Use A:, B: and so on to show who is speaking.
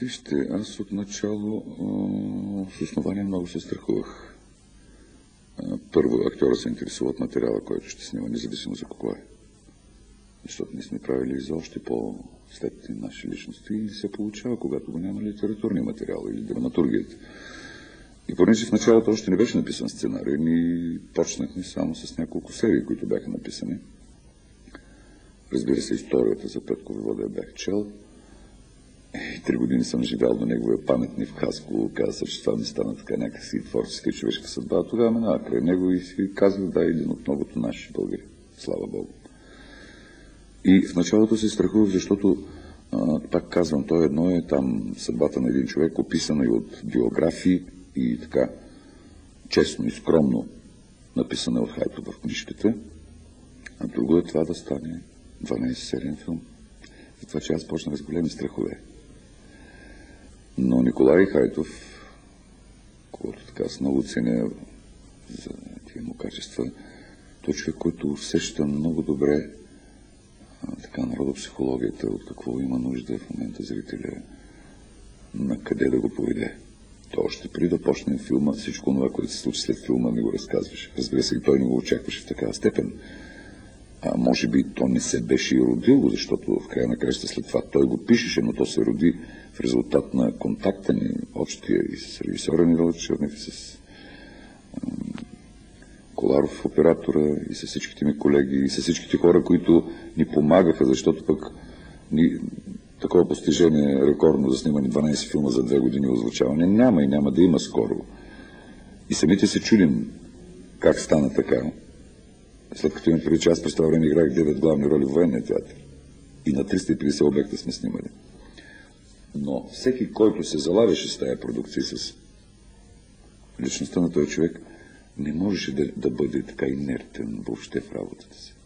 A: Вижте, аз отначало с основание много се страхувах. Първо, актьора се интересува от материала, който ще снима, независимо за какво е. Защото ние сме правили за още по-светли наши личности и се получава, когато го няма литературния материал или драматургията. И понеже в началото още не беше написан сценарий, ние почнахме само с няколко серии, които бяха написани. Разбира се, историята за Петко Войвода я бях чел. 3 години съм живял на неговия паметник в Хасково. Каза се, че това ми стана така някакси творческа и човешка съдба. Тогава минава край него и си казах, да, един от многото наши българи. Слава Богу. И в началото се страхувах, защото, пак казвам, то едно е там съдбата на един човек, описана и от биографии и така честно и скромно написана от Хайтов в книжката, а друго е това да стане 12-сериен филм. Затова, че аз почнах с големи страхове. Но Николай Хайтов, когото така с много ценя за тия му качества, той човек, който усеща много добре така народопсихологията, от какво има нужда в момента зрителя, на къде да го поведе. То още преди да почнем филма, всичко това, което се случи след филма, ми го разказваше. Разбира се, и той не го очакваше в такава степен. Може би то не се беше и родило, защото в края на краща след това той го пишеше, но то се роди в резултат на контакта ни, общия и с режисьора Мирал Чернев, и с Коларов, оператора, и с всичките ми колеги, и с всичките хора, които ни помагаха, защото пък такова постижение рекордно да снимане 12 филма за 2 години озвучаване няма и няма да има скоро. И самите се чудим как стана така. След като имам преди, че аз през това време играх 9 главни роли в военния театър. И на 350 обекта сме снимали. Но всеки, който се залавяше с тая продукция, с личността на този човек, не можеше да бъде така инертен въобще в работата си.